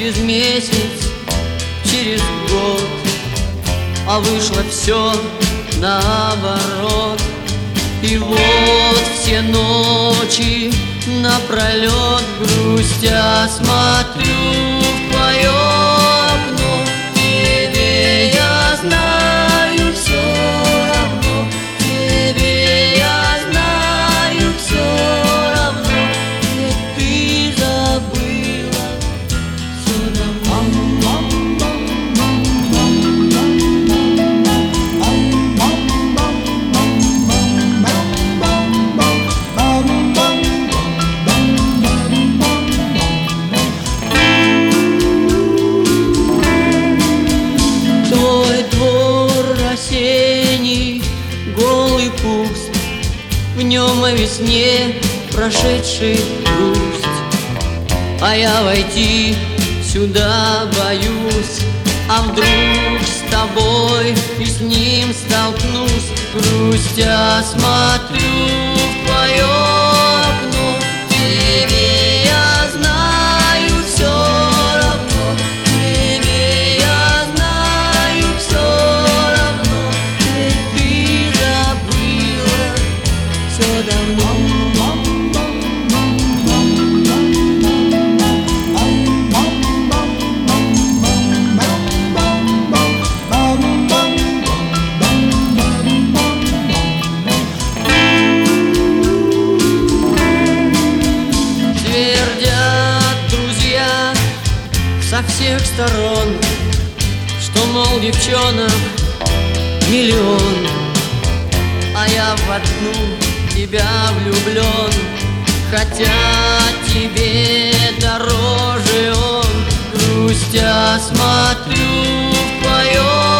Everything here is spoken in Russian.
через месяц, через год, а вышло все наоборот. И вот все ночи напролет, грустя, смотрю в твое окно. Тебе я знаю все равно, тебе я знаю все равно, ведь ты забыла все давно. Твой двор осенний, голый, пуст, в нем о весне прошедший грусть. А я войти сюда боюсь, а вдруг с тобой и с ним столкнусь. Грустя, смотрю в твое окно. Тебе я знаю все равно, тебе я знаю все равно, ведь ты забыла все давно. Твердят друзья со всех сторон, что, мол, девчонок миллион, а я в одну тебя влюблен, хотя тебе дороже он. Грустя, смотрю в твое